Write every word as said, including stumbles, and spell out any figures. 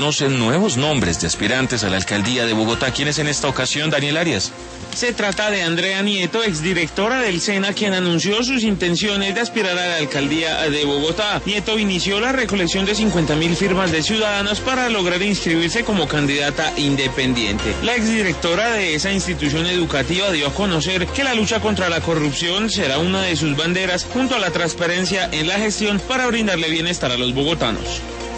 Conocen nuevos nombres de aspirantes a la alcaldía de Bogotá. ¿Quién es en esta ocasión, Daniel Arias? Se trata de Andrea Nieto, exdirectora del SENA, quien anunció sus intenciones de aspirar a la alcaldía de Bogotá. Nieto inició la recolección de cincuenta mil firmas de ciudadanos para lograr inscribirse como candidata independiente. La exdirectora de esa institución educativa dio a conocer que la lucha contra la corrupción será una de sus banderas, junto a la transparencia en la gestión para brindarle bienestar a los bogotanos.